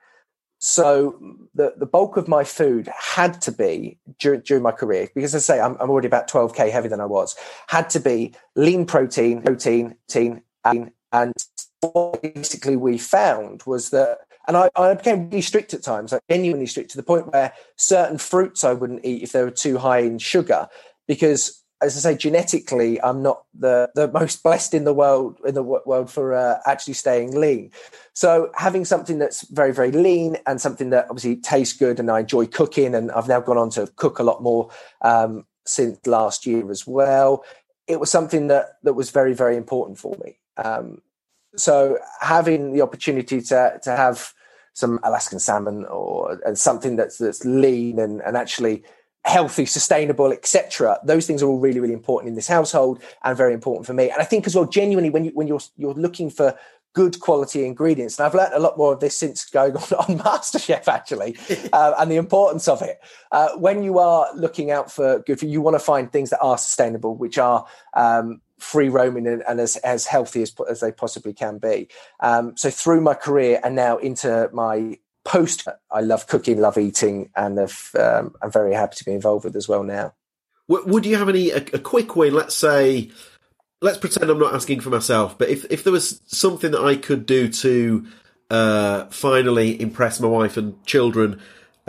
So the, the bulk of my food had to be, during, during my career, because as I say, I'm, I'm already about twelve K heavier than I was, had to be lean protein, protein, protein, and, and what basically we found was that, and I, I became really strict at times, like genuinely strict, to the point where certain fruits I wouldn't eat if they were too high in sugar, because, as I say, genetically, I'm not the, the most blessed in the world in the world for uh, actually staying lean. So having something that's very, very lean and something that obviously tastes good, and I enjoy cooking, and I've now gone on to cook a lot more um, since last year as well. It was something that that was very, very important for me. Um, So having the opportunity to to have some Alaskan salmon or and something that's that's lean and, and actually healthy, sustainable, et cetera, those things are all really, really important in this household and very important for me. And I think as well, genuinely, when you when you're you're looking for good quality ingredients, and I've learned a lot more of this since going on on MasterChef actually, uh, and the importance of it. Uh, when you are looking out for good food, you want to find things that are sustainable, which are um, free roaming and, and as, as healthy as, as they possibly can be. Um, so through my career and now into my post, I love cooking, love eating, and have, um, I'm very happy to be involved with as well now. Would you have any, a, a quick win, let's say, let's pretend I'm not asking for myself, but if, if there was something that I could do to uh, finally impress my wife and children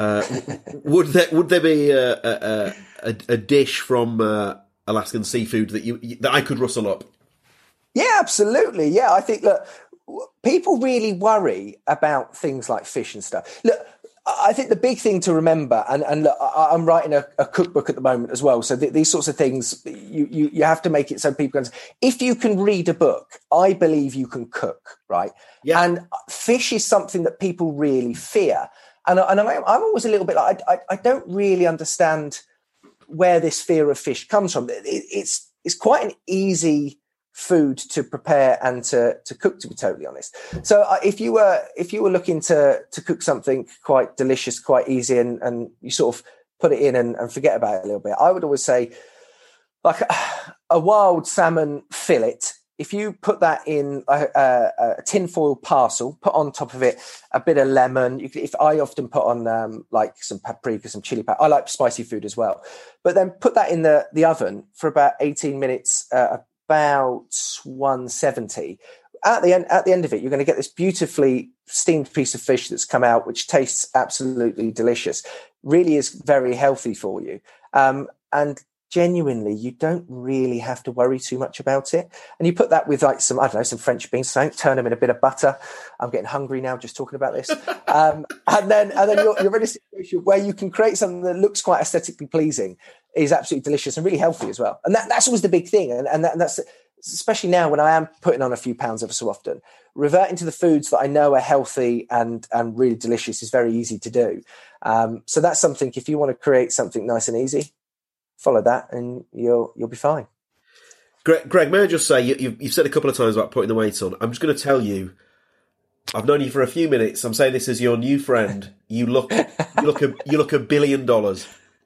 Uh, would there would there be a a, a, a dish from uh, Alaskan seafood that you that I could rustle up? Yeah, absolutely. Yeah, I think look, people really worry about things like fish and stuff. Look, I think the big thing to remember, and, and look, I, I'm writing a, a cookbook at the moment as well, so th- these sorts of things, you, you you have to make it so people can. If you can read a book, I believe you can cook, right? Yeah. And fish is something that people really fear. And, and I'm, I'm always a little bit like, I, I, I don't really understand where this fear of fish comes from. It, it's it's quite an easy food to prepare and to to cook, to be totally honest. So uh, if you were if you were looking to to cook something quite delicious, quite easy, and, and you sort of put it in and, and forget about it a little bit, I would always say like a, a wild salmon fillet. If you put that in a, a, a tinfoil parcel, put on top of it a bit of lemon. You could, if I often put on um, like some paprika, some chili powder. I like spicy food as well. But then put that in the, the oven for about eighteen minutes, uh, about one seventy. At the end, at the end of it, you're going to get this beautifully steamed piece of fish that's come out, which tastes absolutely delicious. Really is very healthy for you. Um, and genuinely, you don't really have to worry too much about it. And you put that with like some, I don't know, some French beans, so turn them in a bit of butter. I'm getting hungry now just talking about this. Um, and then and then you're, you're in a situation where you can create something that looks quite aesthetically pleasing, is absolutely delicious and really healthy as well. And that, that's always the big thing. And, and, that, and that's especially now when I am putting on a few pounds ever so often, reverting to the foods that I know are healthy and, and really delicious is very easy to do. Um, so that's something, if you want to create something nice and easy, follow that and you'll you'll be fine. Greg, Greg may I just say, you, you've, you've said a couple of times about putting the weight on. I'm just going to tell you, I've known you for a few minutes. I'm saying this as your new friend. You look, you look a, you look a billion dollars.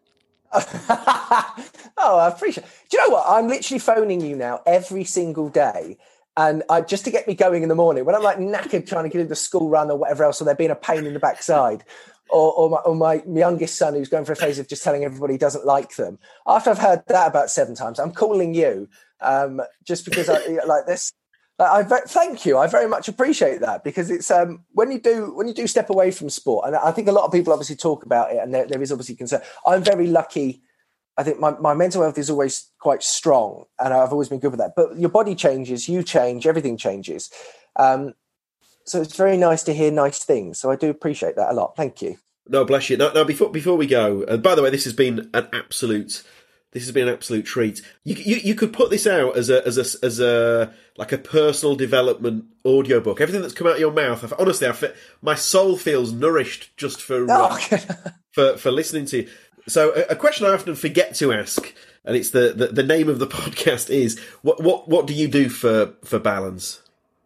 Oh, I appreciate it. Do you know what? I'm literally phoning you now every single day. And I, just to get me going in the morning, when I'm like knackered trying to get into the school run or whatever else, or they're being a pain in the backside. Or, or, my, or my youngest son who's going for a phase of just telling everybody he doesn't like them. After I've heard that about seven times, I'm calling you um, just because I like this. I, I thank you. I very much appreciate that because it's um, when you do when you do step away from sport, and I think a lot of people obviously talk about it, and there, there is obviously concern. I'm very lucky. I think my, my mental health is always quite strong, and I've always been good with that. But your body changes, you change, everything changes. Um, So it's very nice to hear nice things. So I do appreciate that a lot. Thank you. No, bless you. Now, now before before we go, and by the way, this has been an absolute, this has been an absolute treat. You you, you could put this out as a as a as a like a personal development audiobook. Everything that's come out of your mouth, I've, honestly, I fe- my soul feels nourished just for uh, Oh. for for listening to you. So a, a question I often forget to ask, and it's the, the, the name of the podcast is what what what do you do for for balance?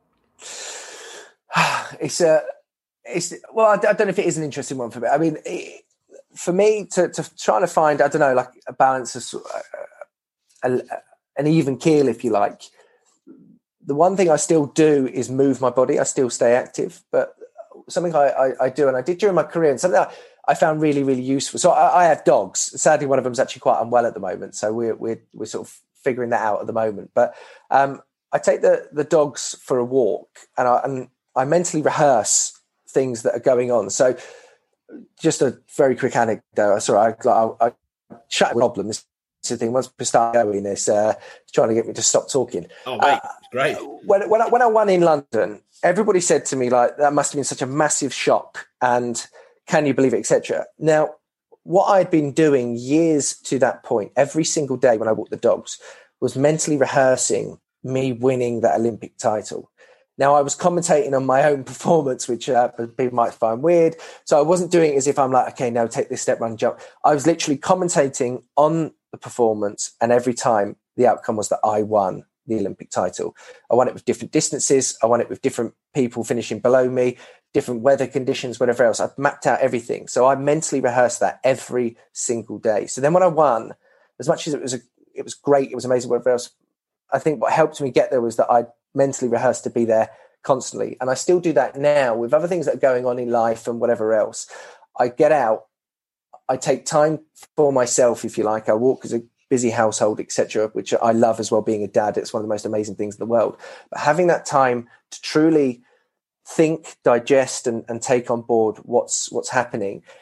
It's a, it's well, I, I don't know if it is an interesting one for me. I mean, it, for me to to trying to find, I don't know, like a balance, of, a, a, an even keel, if you like. The one thing I still do is move my body. I still stay active, but something I, I, I do, and I did during my career, and something I, I found really, really useful. So I, I have dogs. Sadly, one of them is actually quite unwell at the moment, so we're we're we're sort of figuring that out at the moment. But um, I take the the dogs for a walk, and I and I mentally rehearse things that are going on. So just a very quick anecdote. Sorry, I, I, I chat with problem. This is the thing. Once we start going, it's uh, trying to get me to stop talking. Oh, mate, uh, great. When, when, I, when I won in London, everybody said to me, like, that must have been such a massive shock. And can you believe it, et cetera. Now, what I'd been doing years to that point, every single day when I walked the dogs, was mentally rehearsing me winning that Olympic title. Now, I was commentating on my own performance, which uh, people might find weird. So I wasn't doing it as if I'm like, okay, no, take this step, run, jump. I was literally commentating on the performance. And every time the outcome was that I won the Olympic title. I won it with different distances. I won it with different people finishing below me, different weather conditions, whatever else. I've mapped out everything. So I mentally rehearsed that every single day. So then when I won, as much as it was a, it was great, it was amazing, whatever else, I think what helped me get there was that I mentally rehearsed to be there constantly. And I still do that now with other things that are going on in life and whatever else. I get out, I take time for myself, if you like. I walk as a busy household, et cetera, which I love as well, being a dad. It's one of the most amazing things in the world. But having that time to truly think, digest, and, and take on board what's what's happening.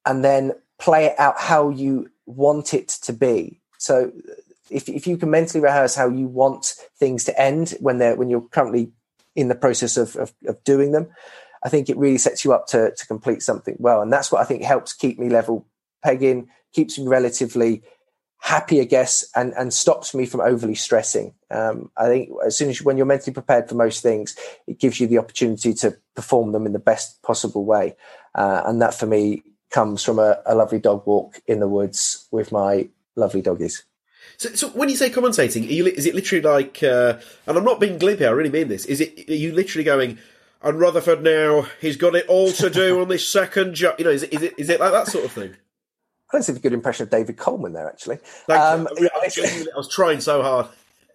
and then play it out how you want it to be. So if if you can mentally rehearse how you want things to end when they're when you're currently in the process of, of, of doing them, I think it really sets you up to, to complete something well. And that's what I think helps keep me level pegging, keeps me relatively happy, I guess, and, and stops me from overly stressing. Um, I think as soon as you, when you're mentally prepared for most things, it gives you the opportunity to perform them in the best possible way. Uh, and that for me comes from a, a lovely dog walk in the woods with my lovely doggies. So, so when you say commentating, are you, is it literally like, uh, and I'm not being glib here, I really mean this, is it, are you literally going, and Rutherford now, he's got it all to do on this second job, you know, is it, is it, is it like that sort of thing? I don't see a good impression of David Coleman there, actually. Um, I, I, I was trying so hard.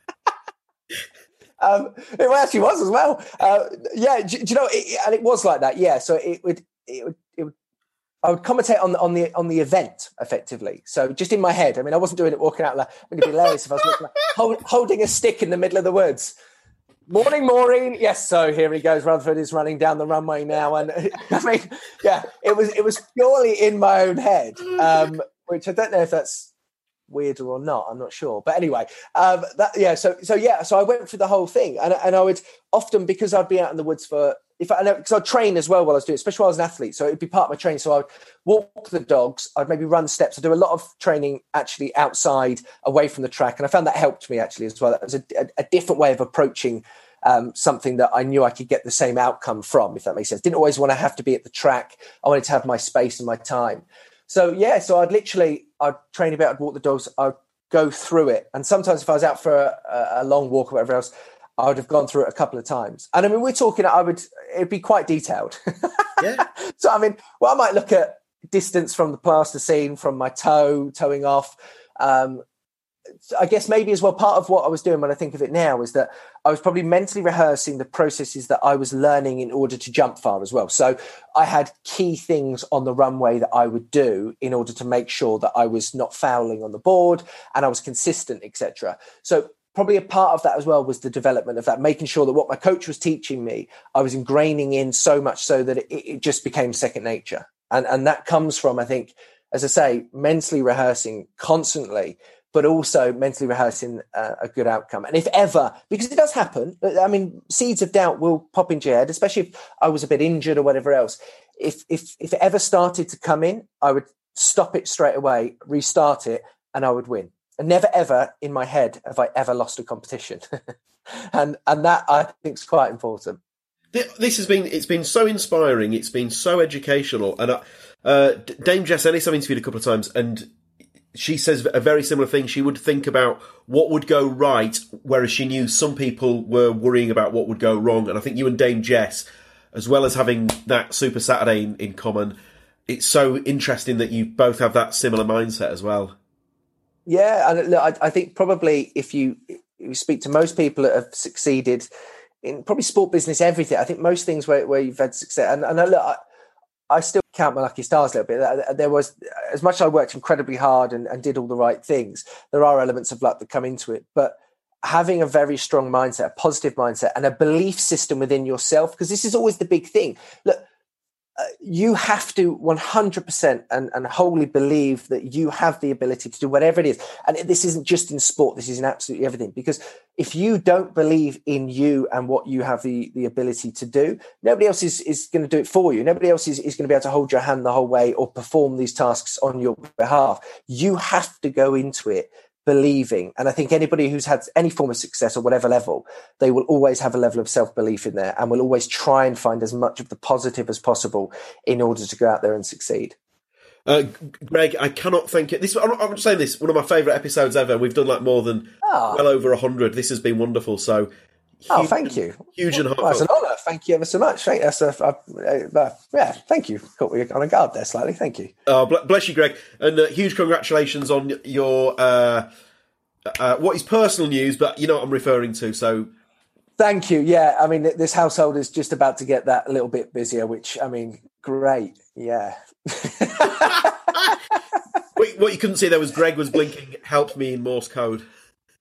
um, it actually was as well. Uh, yeah, do, do you know? It, and it was like that. Yeah, so it would, it would, it would. I would commentate on the on the on the event effectively. So just in my head. I mean, I wasn't doing it walking out. Like, it'd be hilarious if I was looking like, hold, holding a stick in the middle of the woods. Morning, Maureen. Yes, so here he goes. Rutherford is running down the runway now, and I mean, yeah, it was it was purely in my own head, um, which I don't know if that's weird or not. I'm not sure, but anyway, um, that yeah. So so yeah. So I went through the whole thing, and and I would often, because I'd be out in the woods for if I because I'd train as well while I was doing it, especially while I was an athlete. So it'd be part of my training. So I'd walk the dogs. I'd maybe run steps. I do a lot of training actually outside, away from the track, and I found that helped me actually as well. That was a, a, a different way of approaching Um, something that I knew I could get the same outcome from, if that makes sense. Didn't always want to have to be at the track. I wanted to have my space and my time. So, yeah, so I'd literally, I'd train a bit, I'd walk the dogs, I'd go through it. And sometimes if I was out for a, a long walk or whatever else, I would have gone through it a couple of times. And I mean, we're talking, I would, it'd be quite detailed. Yeah. So, I mean, well, I might look at distance from the plaster scene, from my toe, towing off, um, I guess maybe as well, part of what I was doing when I think of it now is that I was probably mentally rehearsing the processes that I was learning in order to jump far as well. So I had key things on the runway that I would do in order to make sure that I was not fouling on the board and I was consistent, et cetera. So probably a part of that as well was the development of that, making sure that what my coach was teaching me, I was ingraining in so much so that it, it just became second nature. And, and that comes from, I think, as I say, mentally rehearsing constantly, but also mentally rehearsing uh, a good outcome. And if ever, because it does happen, I mean, seeds of doubt will pop into your head, especially if I was a bit injured or whatever else. If if if it ever started to come in, I would stop it straight away, restart it, and I would win. And never, ever in my head have I ever lost a competition. and and that, I think, is quite important. This has been, it's been so inspiring. It's been so educational. And uh, uh, Dame Jess Ellis I've interviewed a couple of times, and she says a very similar thing. She would think about what would go right, whereas she knew some people were worrying about what would go wrong. And I think you and Dame Jess, as well as having that Super Saturday in, in common, it's so interesting that you both have that similar mindset as well. Yeah, and look, I, I think probably if you, if you speak to most people that have succeeded in probably sport, business, everything, I think most things where, where you've had success, and, and I, look, I, I still count my lucky stars a little bit. There was, as much as I worked incredibly hard and, and did all the right things, there are elements of luck that come into it. But having a very strong mindset, a positive mindset, and a belief system within yourself, because this is always the big thing. Look, uh, you have to one hundred percent and, and wholly believe that you have the ability to do whatever it is. And this isn't just in sport, this is in absolutely everything. Because if you don't believe in you and what you have the, the ability to do, nobody else is, is going to do it for you. Nobody else is, is going to be able to hold your hand the whole way or perform these tasks on your behalf. You have to go into it believing. And I think anybody who's had any form of success or whatever level, they will always have a level of self-belief in there and will always try and find as much of the positive as possible in order to go out there and succeed. Uh, Greg, I cannot thank you. This, I'm, I'm saying this, one of my favourite episodes ever. We've done like more than oh. well over a hundred. This has been wonderful. So, huge, oh, thank you. Huge and well, it's an honour. Thank you ever so much. Thank, that's a, uh, uh, yeah, thank you. Caught me on a guard there slightly. Thank you. Oh, bless you, Greg, and uh, huge congratulations on your uh, uh, what is personal news, but you know what I'm referring to. So, thank you. Yeah, I mean, this household is just about to get that a little bit busier, which I mean, great. Yeah. What you couldn't see there was Greg was blinking, help me in Morse code.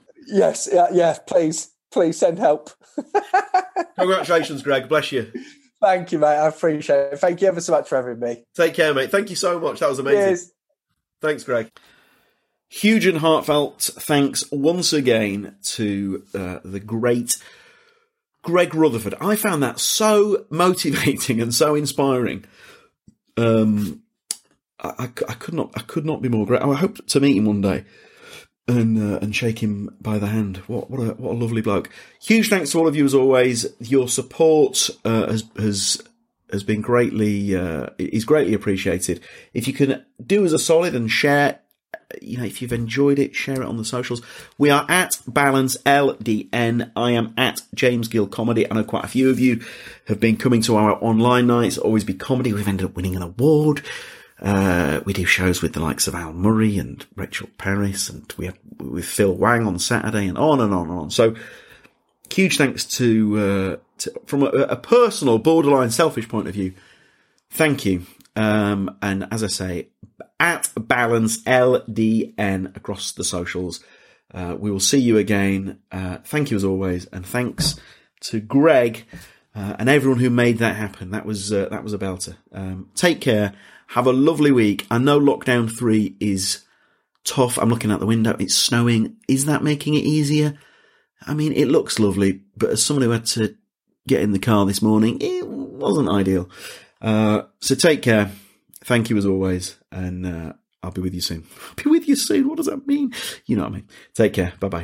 Yes, yeah, yeah, please, please send help. Congratulations, Greg. Bless you. Thank you, mate. I appreciate it. Thank you ever so much for having me. Take care, mate. Thank you so much. That was amazing. Cheers. Thanks, Greg. Huge and heartfelt thanks once again to uh, the great Greg Rutherford. I found that so motivating and so inspiring. Um, I, I, I could not, I could not be more great. I hope to meet him one day and uh, and shake him by the hand. What what a what a lovely bloke. Huge thanks to all of you as always. Your support uh, has has has been greatly uh, is greatly appreciated. If you can do us a solid and share. You know, if you've enjoyed it, share it on the socials. We are at Balance L D N. I am at James Gill Comedy. I know quite a few of you have been coming to our online nights, Always Be Comedy. We've ended up winning an award. Uh, we do shows with the likes of Al Murray and Rachel Paris, and we have with Phil Wang on Saturday, and on and on and on. So, huge thanks to, uh, to from a, a personal, borderline selfish point of view. Thank you. Um, and as I say, at Balance L D N across the socials. Uh, we will see you again. Uh, thank you as always, and thanks to Greg uh, and everyone who made that happen. That was uh, that was a belter. Um, take care. Have a lovely week. I know lockdown three is tough. I'm looking out the window. It's snowing. Is that making it easier? I mean, it looks lovely, but as someone who had to get in the car this morning, it wasn't ideal. Uh, so take care. Thank you as always, and uh, I'll be with you soon. I'll be with you soon. What does that mean? You know what I mean. Take care. Bye-bye.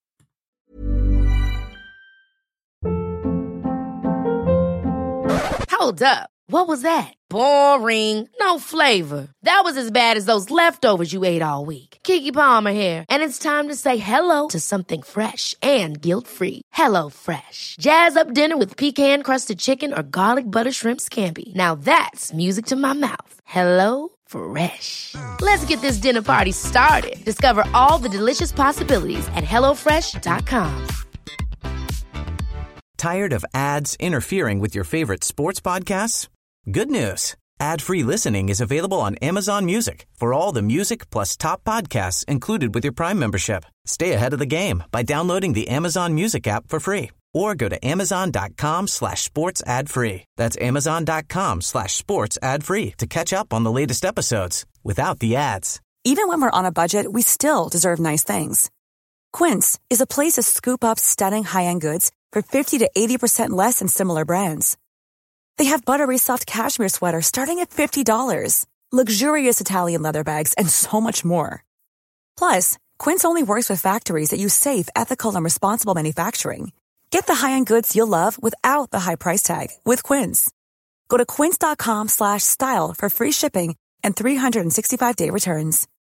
Hold up. What was that? Boring. No flavor. That was as bad as those leftovers you ate all week. Keke Palmer here, and it's time to say hello to something fresh and guilt-free. Hello Fresh. Jazz up dinner with pecan-crusted chicken or garlic butter shrimp scampi. Now that's music to my mouth. Hello Fresh. Let's get this dinner party started. Discover all the delicious possibilities at hello fresh dot com. Tired of ads interfering with your favorite sports podcasts? Good news. Ad-free listening is available on Amazon Music for all the music plus top podcasts included with your Prime membership. Stay ahead of the game by downloading the Amazon Music app for free or go to amazon.com slash sports ad free. That's amazon.com slash sports ad free to catch up on the latest episodes without the ads. Even when we're on a budget, we still deserve nice things. Quince is a place to scoop up stunning high-end goods for fifty to eighty percent less than similar brands. They have buttery soft cashmere sweaters starting at fifty dollars, luxurious Italian leather bags, and so much more. Plus, Quince only works with factories that use safe, ethical, and responsible manufacturing. Get the high-end goods you'll love without the high price tag with Quince. Go to quince.com slash style for free shipping and three sixty-five day returns.